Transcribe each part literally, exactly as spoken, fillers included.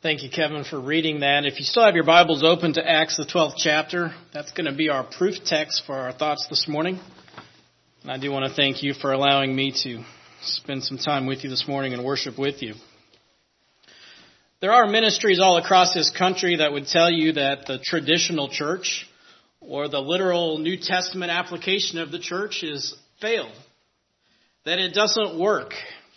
Thank you, Kevin, for reading that. If you still have your Bibles open to Acts, the twelfth chapter, that's going to be our proof text for our thoughts this morning. And I do want to thank you for allowing me to spend some time with you this morning and worship with you. There are ministries all across this country that would tell you that the traditional church or the literal New Testament application of the church is failed, that it doesn't work.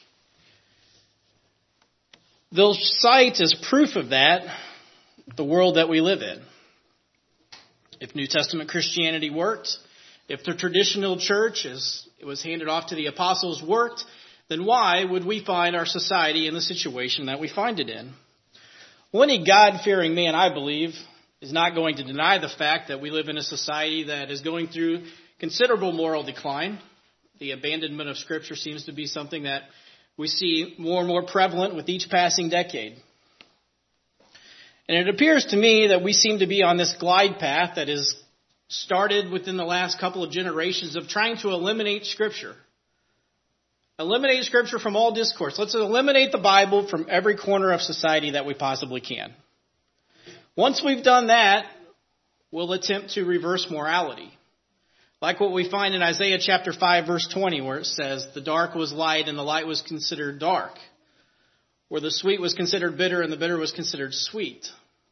They'll cite as proof of that the world that we live in. If New Testament Christianity worked, if the traditional church, as it was handed off to the apostles, worked, then why would we find our society in the situation that we find it in? Well, any God-fearing man, I believe, is not going to deny the fact that we live in a society that is going through considerable moral decline. The abandonment of Scripture seems to be something that we see more and more prevalent with each passing decade. And it appears to me that we seem to be on this glide path that has started within the last couple of generations of trying to eliminate Scripture. Eliminate Scripture from all discourse. Let's eliminate the Bible from every corner of society that we possibly can. Once we've done that, we'll attempt to reverse morality. Like what we find in Isaiah chapter five, verse twenty, where it says, the dark was light and the light was considered dark. Where the sweet was considered bitter and the bitter was considered sweet.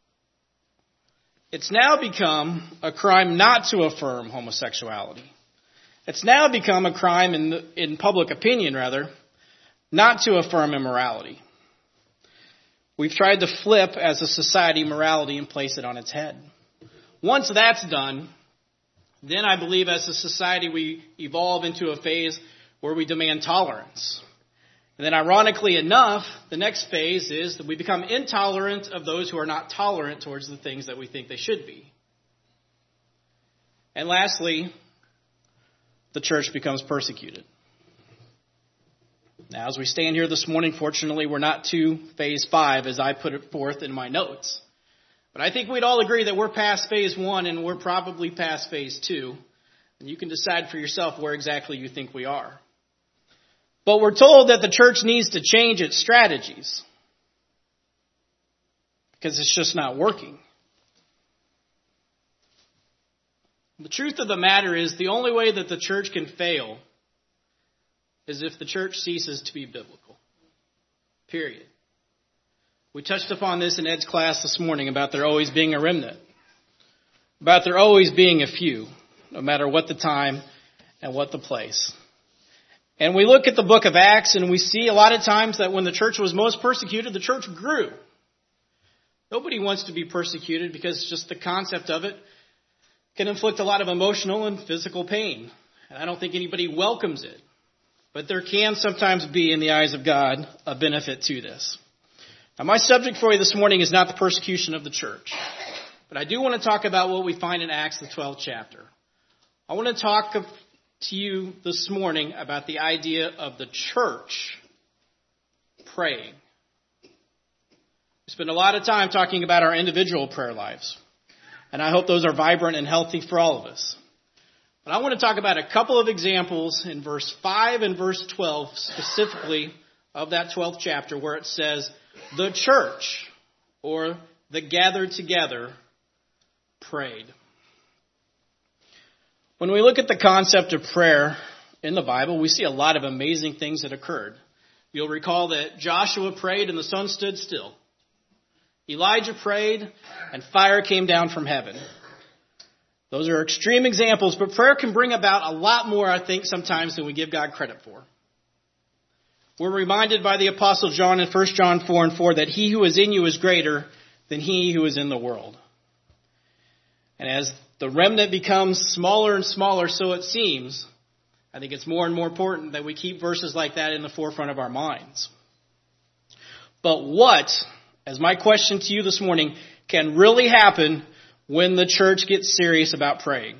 It's now become a crime not to affirm homosexuality. It's now become a crime in, the, in public opinion, rather, not to affirm immorality. We've tried to flip, as a society, morality and place it on its head. Once that's done, then I believe as a society we evolve into a phase where we demand tolerance. And then ironically enough, the next phase is that we become intolerant of those who are not tolerant towards the things that we think they should be. And lastly, the church becomes persecuted. Now, as we stand here this morning, fortunately, we're not to phase five as I put it forth in my notes. But I think we'd all agree that we're past phase one and we're probably past phase two. And you can decide for yourself where exactly you think we are. But we're told that the church needs to change its strategies because it's just not working. The truth of the matter is the only way that the church can fail is if the church ceases to be biblical. Period. We touched upon this in Ed's class this morning about there always being a remnant. About there always being a few, no matter what the time and what the place. And we look at the book of Acts and we see a lot of times that when the church was most persecuted, the church grew. Nobody wants to be persecuted because just the concept of it can inflict a lot of emotional and physical pain. And I don't think anybody welcomes it. But there can sometimes be, in the eyes of God, a benefit to this. Now, my subject for you this morning is not the persecution of the church. But I do want to talk about what we find in Acts, the twelfth chapter. I want to talk to you this morning about the idea of the church praying. We spend a lot of time talking about our individual prayer lives. And I hope those are vibrant and healthy for all of us. But I want to talk about a couple of examples in verse five and verse twelve, specifically of that twelfth chapter, where it says, the church, or the gathered together, prayed. When we look at the concept of prayer in the Bible, we see a lot of amazing things that occurred. You'll recall that Joshua prayed and the sun stood still. Elijah prayed and fire came down from heaven. Those are extreme examples, but prayer can bring about a lot more, I think, sometimes than we give God credit for. We're reminded by the Apostle John in First John four and four that he who is in you is greater than he who is in the world. And as the remnant becomes smaller and smaller, so it seems, I think it's more and more important that we keep verses like that in the forefront of our minds. But what, as my question to you this morning, can really happen when the church gets serious about praying?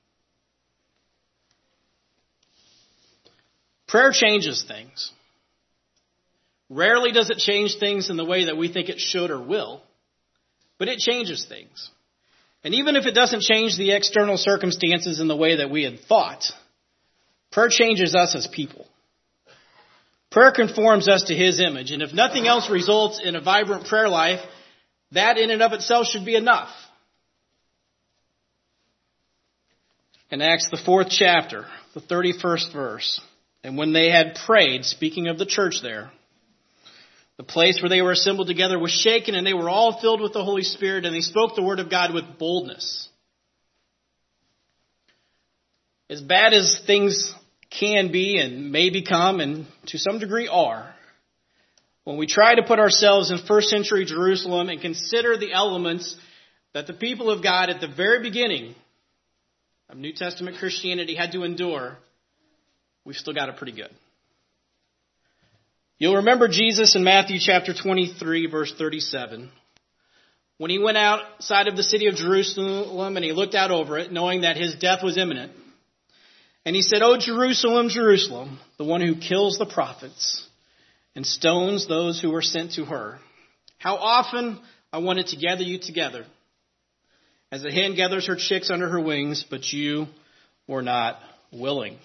Prayer changes things. Rarely does it change things in the way that we think it should or will, but it changes things. And even if it doesn't change the external circumstances in the way that we had thought, prayer changes us as people. Prayer conforms us to His image. And if nothing else results in a vibrant prayer life, that in and of itself should be enough. In Acts, the fourth chapter, the thirty-first verse, and when they had prayed, speaking of the church there, the place where they were assembled together was shaken, and they were all filled with the Holy Spirit, and they spoke the word of God with boldness. As bad as things can be and may become, and to some degree are, when we try to put ourselves in first century Jerusalem and consider the elements that the people of God at the very beginning of New Testament Christianity had to endure, we've still got it pretty good. You'll remember Jesus in Matthew chapter twenty-three, verse thirty-seven. When he went outside of the city of Jerusalem and he looked out over it, knowing that his death was imminent, and he said, "O Jerusalem, Jerusalem, the one who kills the prophets and stones those who were sent to her. How often I wanted to gather you together, as a hen gathers her chicks under her wings, but you were not willing."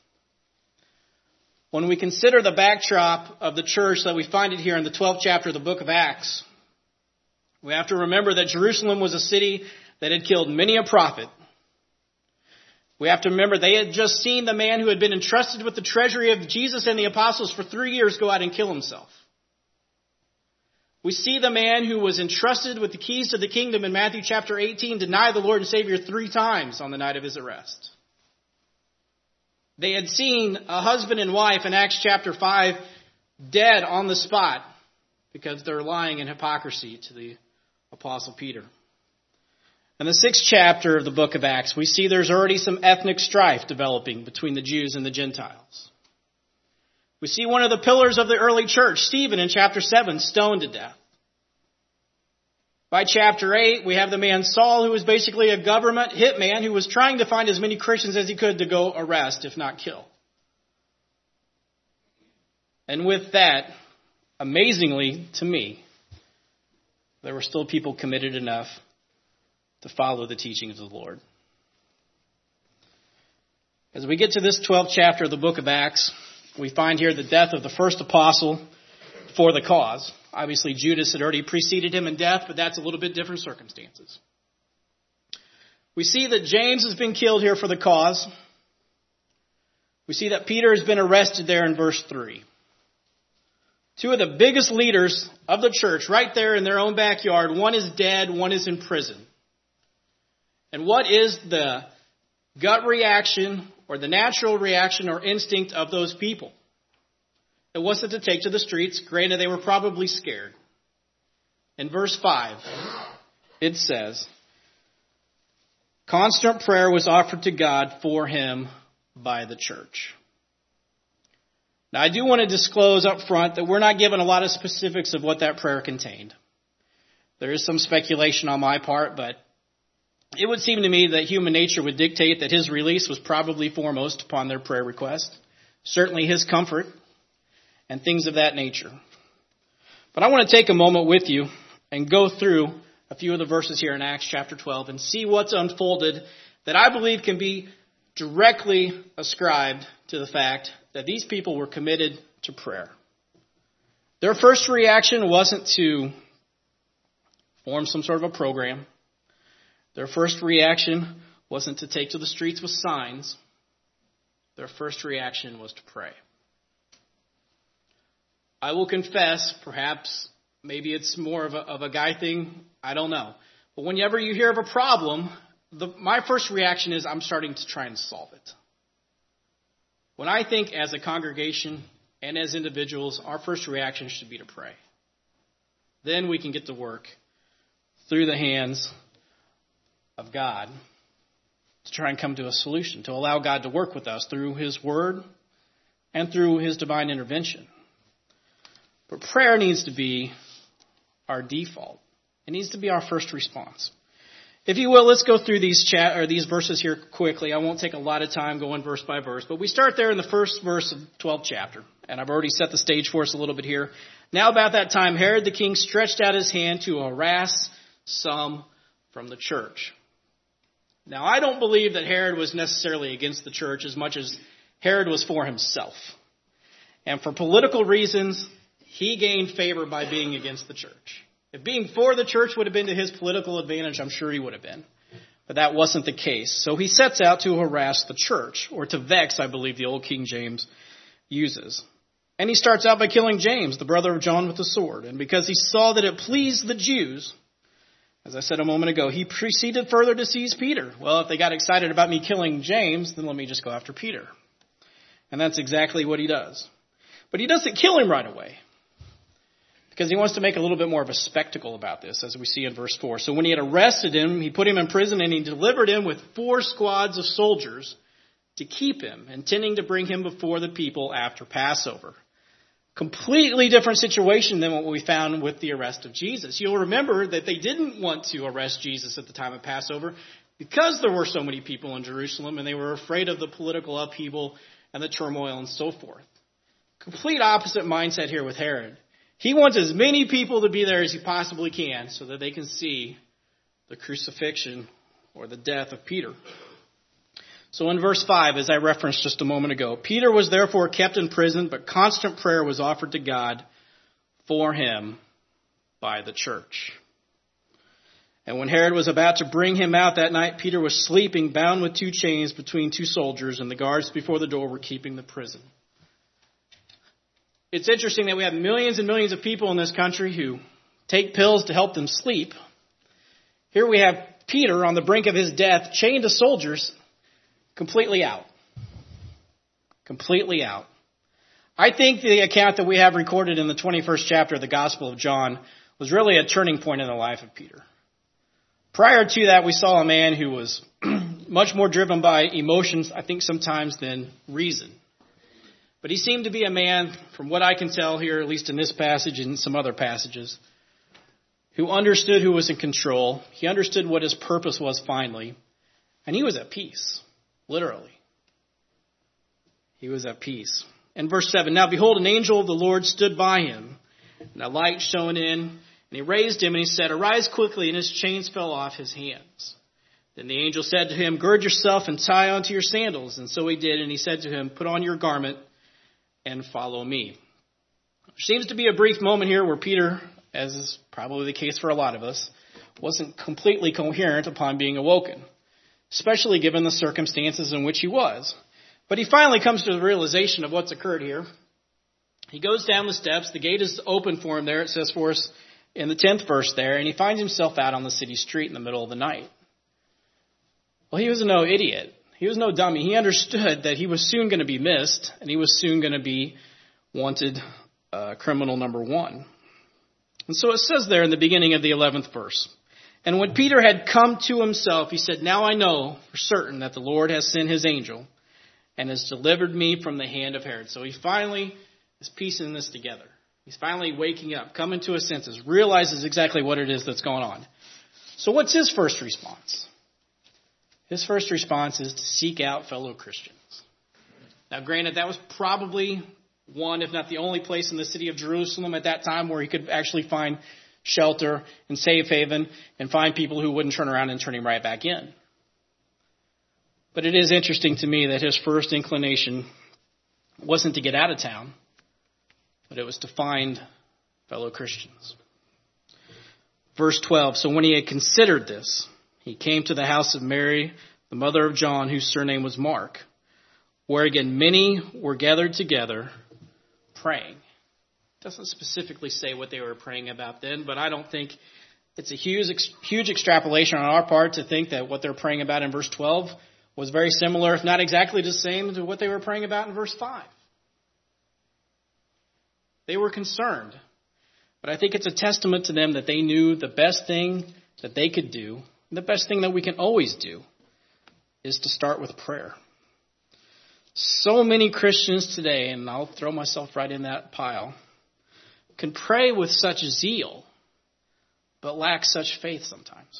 When we consider the backdrop of the church that we find it here in the twelfth chapter of the book of Acts, we have to remember that Jerusalem was a city that had killed many a prophet. We have to remember they had just seen the man who had been entrusted with the treasury of Jesus and the apostles for three years go out and kill himself. We see the man who was entrusted with the keys to the kingdom in Matthew chapter eighteen deny the Lord and Savior three times on the night of his arrest. They had seen a husband and wife in Acts chapter five dead on the spot because they're lying in hypocrisy to the apostle Peter. In the sixth chapter of the book of Acts, we see there's already some ethnic strife developing between the Jews and the Gentiles. We see one of the pillars of the early church, Stephen, in chapter seven, stoned to death. By chapter eight, we have the man Saul, who was basically a government hitman who was trying to find as many Christians as he could to go arrest, if not kill. And with that, amazingly to me, there were still people committed enough to follow the teachings of the Lord. As we get to this twelfth chapter of the book of Acts, we find here the death of the first apostle for the cause. Obviously, Judas had already preceded him in death, but that's a little bit different circumstances. We see that James has been killed here for the cause. We see that Peter has been arrested there in verse three. Two of the biggest leaders of the church right there in their own backyard. One is dead, one is in prison. And what is the gut reaction or the natural reaction or instinct of those people? It wasn't to take to the streets. Granted, they were probably scared. In verse five, it says, constant prayer was offered to God for him by the church. Now, I do want to disclose up front that we're not given a lot of specifics of what that prayer contained. There is some speculation on my part, but it would seem to me that human nature would dictate that his release was probably foremost upon their prayer request. Certainly his comfort and things of that nature. But I want to take a moment with you and go through a few of the verses here in Acts chapter twelve and see what's unfolded that I believe can be directly ascribed to the fact that these people were committed to prayer. Their first reaction wasn't to form some sort of a program. Their first reaction wasn't to take to the streets with signs. Their first reaction was to pray. I will confess, perhaps, maybe it's more of a, of a guy thing, I don't know. But whenever you hear of a problem, the, my first reaction is I'm starting to try and solve it. When I think as a congregation and as individuals, our first reaction should be to pray. Then we can get to work through the hands of God to try and come to a solution, to allow God to work with us through his word and through his divine intervention. But prayer needs to be our default. It needs to be our first response. If you will, let's go through these chat or these verses here quickly. I won't take a lot of time going verse by verse, but we start there in the first verse of the twelfth chapter, and I've already set the stage for us a little bit here. Now about that time, Herod the king stretched out his hand to harass some from the church. Now, I don't believe that Herod was necessarily against the church as much as Herod was for himself. And for political reasons, he gained favor by being against the church. If being for the church would have been to his political advantage, I'm sure he would have been. But that wasn't the case. So he sets out to harass the church, or to vex, I believe the old King James uses. And he starts out by killing James, the brother of John, with the sword. And because he saw that it pleased the Jews, as I said a moment ago, he proceeded further to seize Peter. Well, if they got excited about me killing James, then let me just go after Peter. And that's exactly what he does. But he doesn't kill him right away, because he wants to make a little bit more of a spectacle about this, as we see in verse four. So when he had arrested him, he put him in prison, and he delivered him with four squads of soldiers to keep him, intending to bring him before the people after Passover. Completely different situation than what we found with the arrest of Jesus. You'll remember that they didn't want to arrest Jesus at the time of Passover because there were so many people in Jerusalem, and they were afraid of the political upheaval and the turmoil and so forth. Complete opposite mindset here with Herod. He wants as many people to be there as he possibly can so that they can see the crucifixion or the death of Peter. So in verse five, as I referenced just a moment ago, Peter was therefore kept in prison, but constant prayer was offered to God for him by the church. And when Herod was about to bring him out that night, Peter was sleeping, bound with two chains between two soldiers, and the guards before the door were keeping the prison. It's interesting that we have millions and millions of people in this country who take pills to help them sleep. Here we have Peter on the brink of his death, chained to soldiers, completely out. Completely out. I think the account that we have recorded in the twenty-first chapter of the Gospel of John was really a turning point in the life of Peter. Prior to that, we saw a man who was much more driven by emotions, I think sometimes, than reason. But he seemed to be a man, from what I can tell here, at least in this passage and some other passages, who understood who was in control. He understood what his purpose was finally. And he was at peace. Literally. He was at peace. In verse seven, now behold, an angel of the Lord stood by him, and a light shone in, and he raised him, and he said, arise quickly, and his chains fell off his hands. Then the angel said to him, gird yourself and tie onto your sandals. And so he did, and he said to him, put on your garment and follow me. There seems to be a brief moment here where Peter, as is probably the case for a lot of us, wasn't completely coherent upon being awoken, especially given the circumstances in which he was. But he finally comes to the realization of what's occurred here. He goes down the steps. The gate is open for him there, it says for us in the tenth verse there, and he finds himself out on the city street in the middle of the night. Well, he was no idiot. He was no dummy. He understood that he was soon going to be missed, and he was soon going to be wanted uh, criminal number one. And so it says there in the beginning of the eleventh verse, and when Peter had come to himself, he said, now I know for certain that the Lord has sent his angel and has delivered me from the hand of Herod. So he finally is piecing this together. He's finally waking up, coming to his senses, realizes exactly what it is that's going on. So what's his first response? His first response is to seek out fellow Christians. Now, granted, that was probably one, if not the only place in the city of Jerusalem at that time where he could actually find shelter and safe haven and find people who wouldn't turn around and turn him right back in. But it is interesting to me that his first inclination wasn't to get out of town, but it was to find fellow Christians. Verse twelve, so when he had considered this, he came to the house of Mary, the mother of John, whose surname was Mark, where again many were gathered together praying. It doesn't specifically say what they were praying about then, but I don't think it's a huge, huge extrapolation on our part to think that what they're praying about in verse twelve was very similar, if not exactly the same, to what they were praying about in verse five. They were concerned, but I think it's a testament to them that they knew the best thing that they could do, the best thing that we can always do, is to start with prayer. So many Christians today, and I'll throw myself right in that pile, can pray with such zeal, but lack such faith sometimes.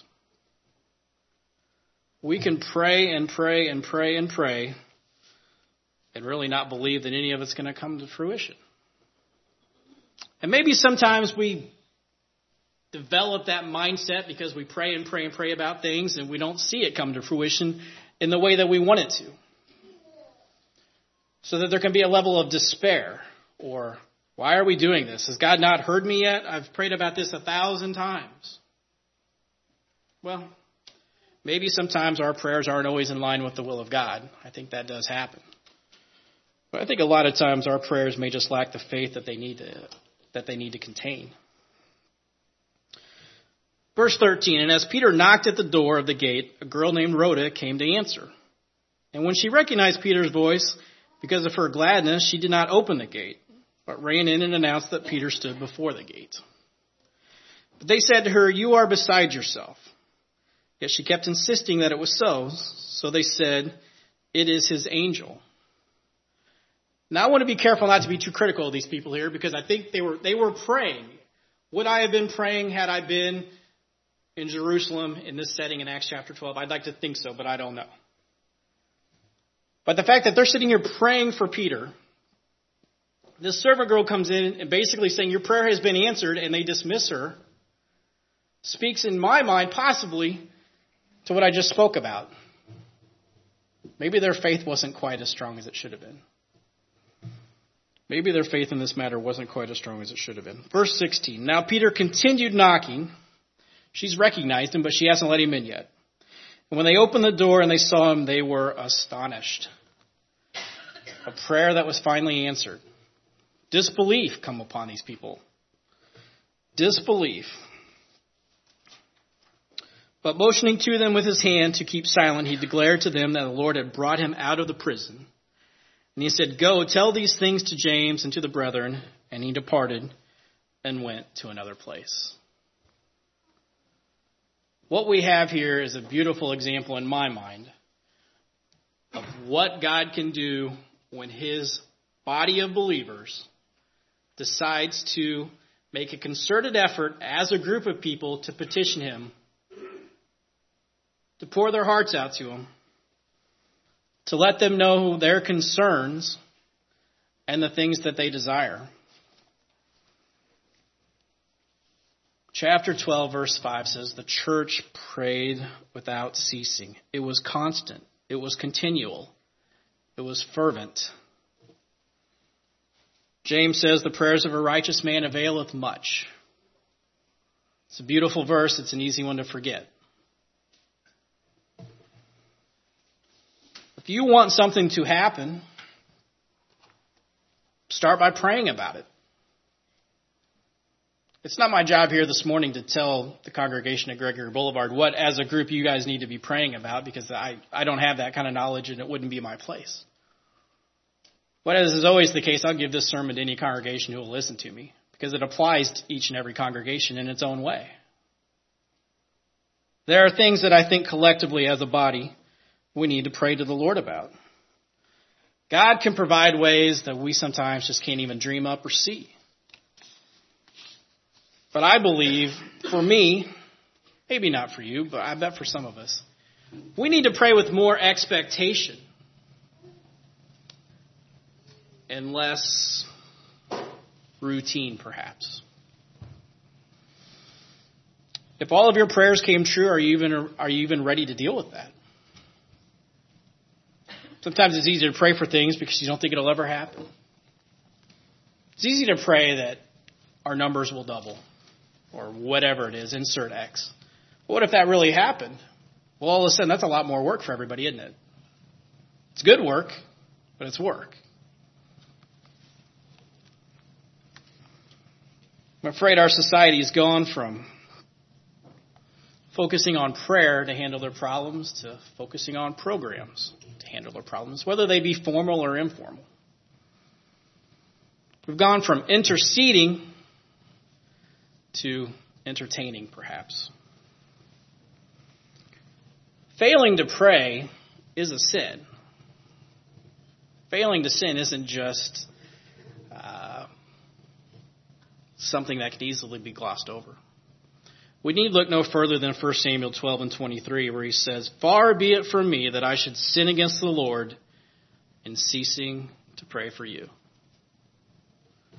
We can pray and pray and pray and pray and really not believe that any of it's going to come to fruition. And maybe sometimes we develop that mindset because we pray and pray and pray about things and we don't see it come to fruition in the way that we want it to. So that there can be a level of despair or Why are we doing this? Has God not heard me yet? I've prayed about this a thousand times. Well, maybe sometimes our prayers aren't always in line with the will of God. I think that does happen. But I think a lot of times our prayers may just lack the faith that they need to, that they need to contain. Verse thirteen, and as Peter knocked at the door of the gate, a girl named Rhoda came to answer. And when she recognized Peter's voice, because of her gladness, she did not open the gate, but ran in and announced that Peter stood before the gate. But they said to her, "You are beside yourself." Yet she kept insisting that it was so, so they said, "It is his angel." Now I want to be careful not to be too critical of these people here, because I think they were they were praying. Would I have been praying had I been in Jerusalem in this setting in Acts chapter twelve? I'd like to think so, but I don't know. But the fact that they're sitting here praying for Peter, this servant girl comes in and basically saying, "Your prayer has been answered," and they dismiss her, speaks in my mind possibly to what I just spoke about. Maybe their faith wasn't quite as strong as it should have been. Maybe their faith in this matter wasn't quite as strong as it should have been. Verse sixteen, now Peter continued knocking. She's recognized him, but she hasn't let him in yet. And when they opened the door and they saw him, they were astonished. A prayer that was finally answered. Disbelief come upon these people. Disbelief. But motioning to them with his hand to keep silent, he declared to them that the Lord had brought him out of the prison. And he said, "Go, tell these things to James and to the brethren." And he departed and went to another place. What we have here is a beautiful example in my mind of what God can do when his body of believers decides to make a concerted effort as a group of people to petition him, to pour their hearts out to him, to let them know their concerns and the things that they desire. Chapter twelve, verse five says, the church prayed without ceasing. It was constant. It was continual. It was fervent. James says, the prayers of a righteous man availeth much. It's a beautiful verse. It's an easy one to forget. If you want something to happen, start by praying about it. It's not my job here this morning to tell the congregation at Gregory Boulevard what, as a group, you guys need to be praying about, because I, I don't have that kind of knowledge and it wouldn't be my place. But as is always the case, I'll give this sermon to any congregation who will listen to me, because it applies to each and every congregation in its own way. There are things that I think collectively as a body we need to pray to the Lord about. God can provide ways that we sometimes just can't even dream up or see. But I believe, for me, maybe not for you, but I bet for some of us, we need to pray with more expectation and less routine, perhaps. If all of your prayers came true, are you even are you even ready to deal with that? Sometimes it's easy to pray for things because you don't think it'll ever happen. It's easy to pray that our numbers will double, or whatever it is, insert X. But what if that really happened? Well, all of a sudden, that's a lot more work for everybody, isn't it? It's good work, but it's work. I'm afraid our society has gone from focusing on prayer to handle their problems to focusing on programs to handle their problems, whether they be formal or informal. We've gone from interceding to entertaining, perhaps. Failing to pray is a sin. Failing to sin isn't just uh, something that could easily be glossed over. We need look no further than First Samuel twelve and twenty-three, where he says, "Far be it from me that I should sin against the Lord in ceasing to pray for you." I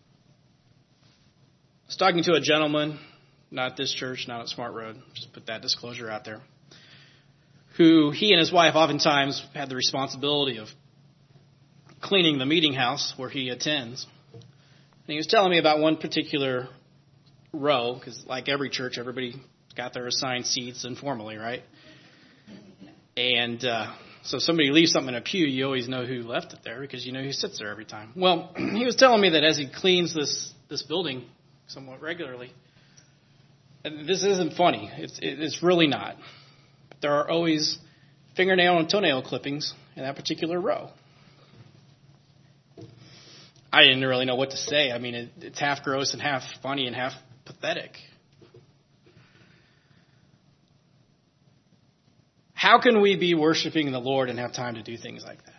was talking to a gentleman, not this church, not at Smart Road, just put that disclosure out there, who he and his wife oftentimes had the responsibility of cleaning the meeting house where he attends. And he was telling me about one particular row, because like every church, everybody got their assigned seats informally, right? And uh, so if somebody leaves something in a pew, you always know who left it there because you know who sits there every time. Well, he was telling me that as he cleans this, this building somewhat regularly, and this isn't funny, it's, it's really not, but there are always fingernail and toenail clippings in that particular row. I didn't really know what to say. I mean, it, it's half gross and half funny and half pathetic. How can we be worshiping the Lord and have time to do things like that?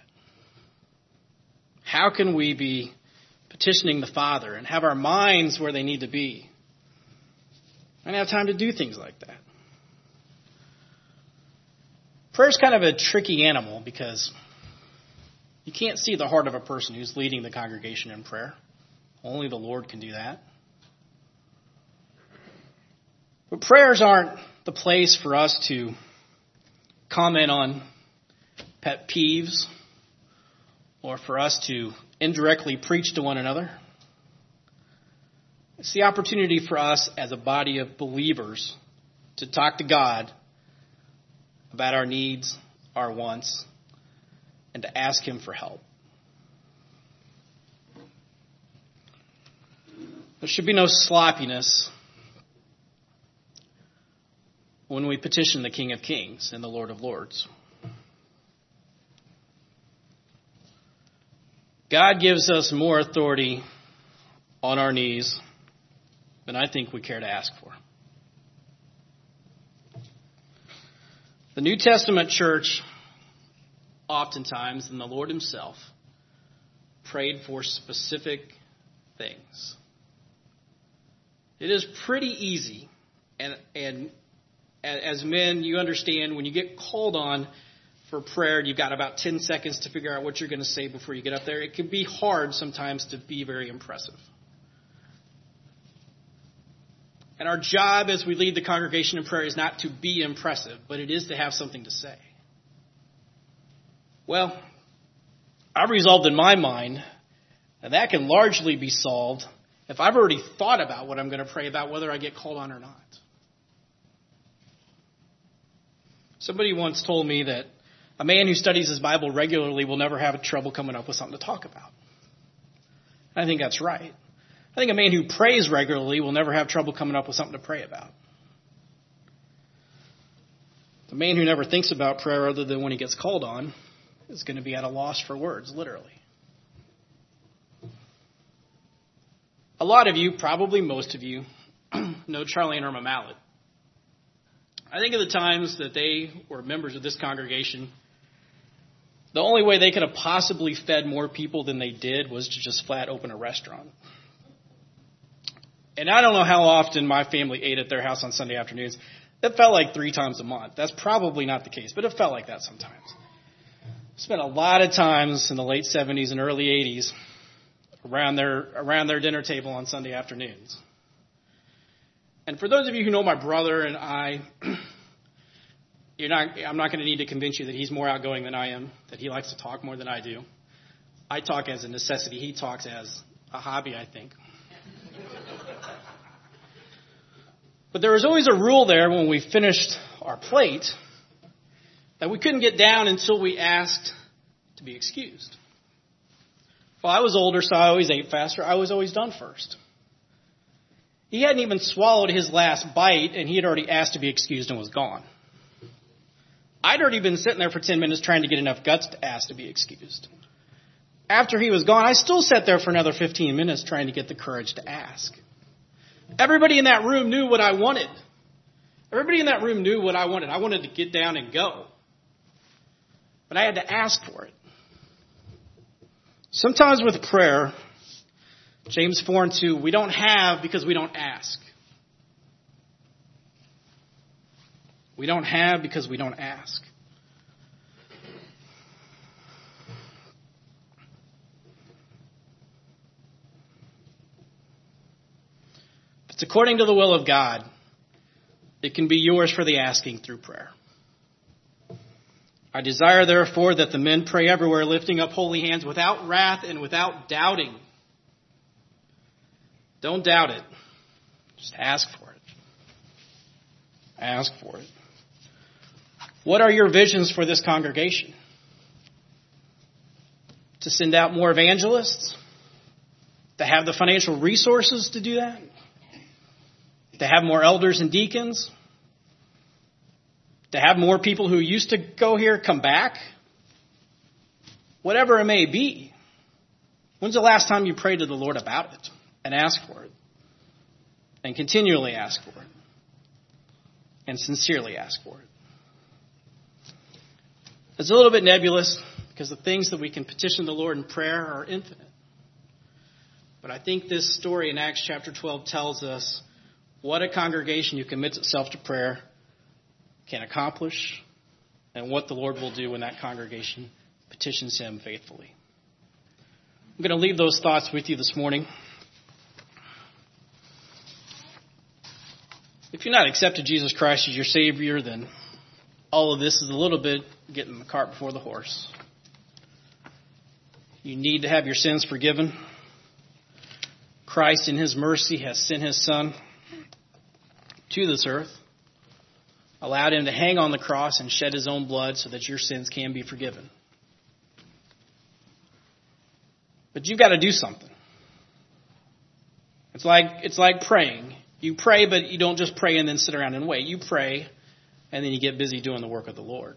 How can we be petitioning the Father and have our minds where they need to be and have time to do things like that? Prayer is kind of a tricky animal because you can't see the heart of a person who's leading the congregation in prayer. Only the Lord can do that. But prayers aren't the place for us to comment on pet peeves or for us to indirectly preach to one another. It's the opportunity for us as a body of believers to talk to God about our needs, our wants, and to ask Him for help. There should be no sloppiness when we petition the King of Kings and the Lord of Lords. God gives us more authority on our knees than I think we care to ask for. The New Testament church, oftentimes, and the Lord Himself, prayed for specific things. It is pretty easy, and, and as men, you understand when you get called on for prayer, you've got about ten seconds to figure out what you're going to say before you get up there. It can be hard sometimes to be very impressive. And our job as we lead the congregation in prayer is not to be impressive, but it is to have something to say. Well, I've resolved in my mind that that can largely be solved if I've already thought about what I'm going to pray about, whether I get called on or not. Somebody once told me that a man who studies his Bible regularly will never have trouble coming up with something to talk about. I think that's right. I think a man who prays regularly will never have trouble coming up with something to pray about. The man who never thinks about prayer other than when he gets called on is going to be at a loss for words, literally. A lot of you, probably most of you, know Charlie and Irma Mallett. I think of the times that they were members of this congregation, the only way they could have possibly fed more people than they did was to just flat open a restaurant. And I don't know how often my family ate at their house on Sunday afternoons. It felt like three times a month. That's probably not the case, but it felt like that sometimes. Spent a lot of times in the late seventies and early eighties around their around their dinner table on Sunday afternoons. And for those of you who know my brother and I, you're not, I'm not going to need to convince you that he's more outgoing than I am, that he likes to talk more than I do. I talk as a necessity. He talks as a hobby, I think. But there was always a rule there when we finished our plate that we couldn't get down until we asked to be excused. Well, I was older, so I always ate faster. I was always done first. He hadn't even swallowed his last bite, and he had already asked to be excused and was gone. I'd already been sitting there for ten minutes trying to get enough guts to ask to be excused. After he was gone, I still sat there for another fifteen minutes trying to get the courage to ask. Everybody in that room knew what I wanted. Everybody in that room knew what I wanted. I wanted to get down and go. But I had to ask for it. Sometimes with prayer, James four and two, we don't have because we don't ask. We don't have because we don't ask. If it's according to the will of God, it can be yours for the asking through prayer. I desire, therefore, that the men pray everywhere, lifting up holy hands without wrath and without doubting. Don't doubt it. Just ask for it. Ask for it. What are your visions for this congregation? To send out more evangelists? To have the financial resources to do that? To have more elders and deacons? To have more people who used to go here come back? Whatever it may be. When's the last time you prayed to the Lord about it and asked for it? And continually ask for it. And sincerely ask for it. It's a little bit nebulous because the things that we can petition the Lord in prayer are infinite. But I think this story in Acts chapter twelve tells us what a congregation who commits itself to prayer can accomplish and what the Lord will do when that congregation petitions Him faithfully. I'm going to leave those thoughts with you this morning. If you've not accepted Jesus Christ as your Savior, then all of this is a little bit getting the cart before the horse. You need to have your sins forgiven. Christ, in His mercy, has sent His Son to this earth, allowed Him to hang on the cross and shed His own blood so that your sins can be forgiven. But you've got to do something. It's like it's like praying. You pray, but you don't just pray and then sit around and wait. You pray, and then you get busy doing the work of the Lord.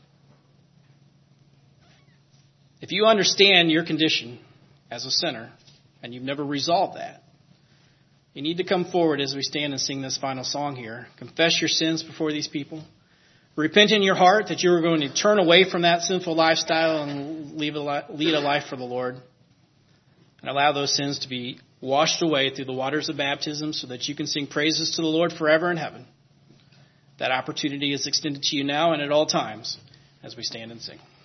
If you understand your condition as a sinner, and you've never resolved that, you need to come forward as we stand and sing this final song here. Confess your sins before these people. Repent in your heart that you are going to turn away from that sinful lifestyle and lead a life for the Lord. And allow those sins to be washed away through the waters of baptism so that you can sing praises to the Lord forever in heaven. That opportunity is extended to you now and at all times as we stand and sing.